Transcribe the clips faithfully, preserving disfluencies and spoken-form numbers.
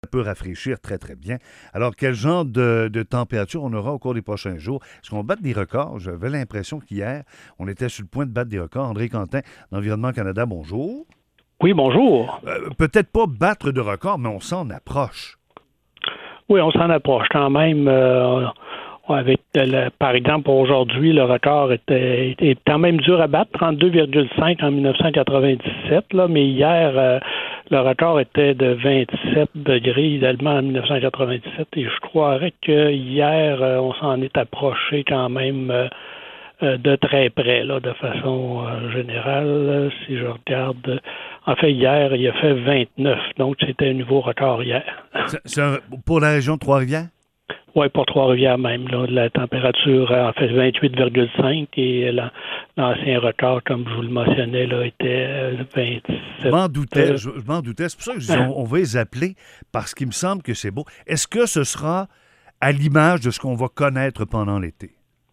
peut rafraîchir très, très bien. Alors, quel genre de, de température on aura au cours des prochains jours? Est-ce qu'on bat des records? J'avais l'impression qu'hier, on était sur le point de battre des records. André Quentin, d'Environnement Canada, bonjour. Oui, bonjour. Euh, peut-être pas battre de records, mais on s'en approche. Oui, on s'en approche quand même. Euh, avec, le, par exemple, aujourd'hui, le record était, était quand même dur à battre, trente-deux virgule cinq en dix-neuf cent quatre-vingt-dix-sept, là, mais hier, euh, le record était de vingt-sept degrés idéalement en dix-neuf cent quatre-vingt-dix-sept, et je croirais que hier, euh, on s'en est approché quand même euh, euh, de très près, là, de façon euh, générale. Si je regarde, en fait, hier, il a fait vingt-neuf, donc c'était un nouveau record hier. C'est, c'est un, pour la région de Trois-Rivières? Oui, pour Trois-Rivières même. Là, la température a fait vingt-huit virgule cinq et la, l'ancien record, comme je vous le mentionnais, là, était vingt-sept. Je m'en doutais, je, je m'en doutais. C'est pour ça que je dis, on, on va les appeler parce qu'il me semble que c'est beau. Est-ce que ce sera à l'image de ce qu'on va connaître pendant l'été?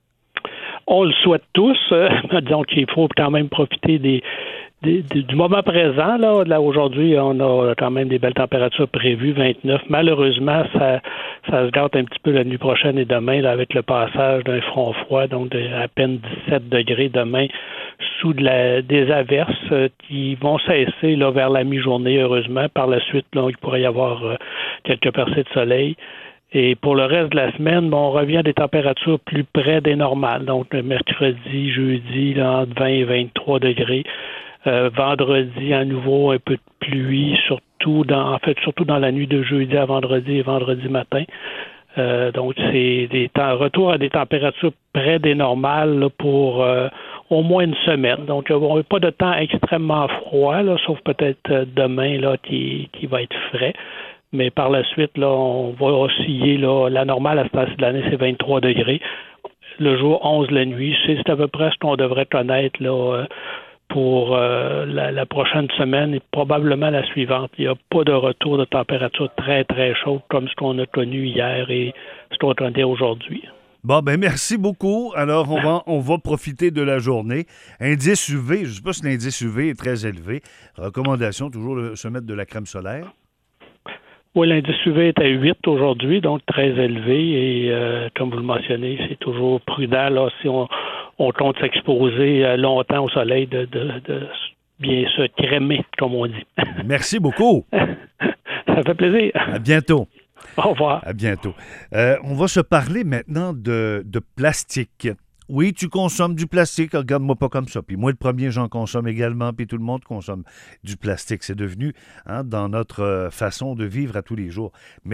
On le souhaite tous. Euh, disons qu'il faut quand même profiter des, des, des, du moment présent. Là, là, aujourd'hui, on a quand même des belles températures prévues, vingt-neuf. Malheureusement, ça, ça se gâte un petit peu la nuit prochaine et demain là, avec le passage d'un front froid, donc de, à peine dix-sept degrés demain, sous de la, des averses euh, qui vont cesser là, vers la mi-journée, heureusement. Par la suite, là, il pourrait y avoir euh, quelques percées de soleil. Et pour le reste de la semaine, bon, on revient à des températures plus près des normales. Donc, le mercredi, jeudi, là, entre vingt et vingt-trois degrés. Euh, vendredi, à nouveau, un peu de pluie, surtout dans, en fait, surtout dans la nuit de jeudi à vendredi et vendredi matin. Euh, donc, c'est des temps, retour à des températures près des normales là, pour euh, au moins une semaine. Donc, on n'a pas de temps extrêmement froid, là, sauf peut-être demain là, qui, qui va être frais. Mais par la suite, là, on va osciller. Là, la normale à ce temps-ci de l'année, c'est vingt-trois degrés. Le jour, onze la nuit. C'est, c'est à peu près ce qu'on devrait connaître là, pour euh, la, la prochaine semaine et probablement la suivante. Il n'y a pas de retour de température très, très chaude comme ce qu'on a connu hier et ce qu'on connaît aujourd'hui. Bon, ben merci beaucoup. Alors, on va, on va profiter de la journée. Indice U V, je ne sais pas si l'indice U V est très élevé. Recommandation, toujours de se mettre de la crème solaire. Oui, l'indice U V est à huit aujourd'hui, donc très élevé. Et euh, comme vous le mentionnez, c'est toujours prudent là, si on, on compte s'exposer longtemps au soleil de, de, de bien se crémer, comme on dit. Merci beaucoup. Ça fait plaisir. À bientôt. Au revoir. À bientôt. Euh, on va se parler maintenant de, de plastique. Oui, tu consommes du plastique, regarde-moi pas comme ça. Puis moi, le premier, j'en consomme également, puis tout le monde consomme du plastique. C'est devenu hein, dans notre façon de vivre à tous les jours. Mais